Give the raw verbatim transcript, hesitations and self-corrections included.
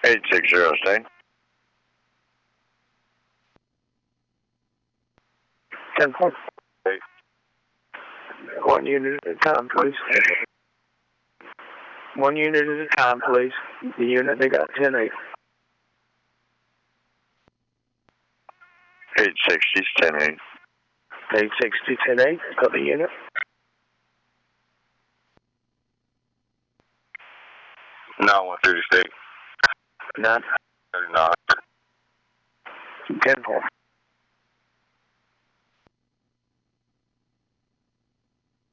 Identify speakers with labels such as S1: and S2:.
S1: eight six zero, stay.
S2: ten four.
S1: Eight.
S2: One unit at a time, please. One unit at a time, please. The unit, they got ten eight.
S1: eight sixty, ten eight.
S2: eight sixty, ten eight, got the unit.
S1: nine one thirty, stay.
S2: nine.
S1: thirty-nine.
S2: ten four.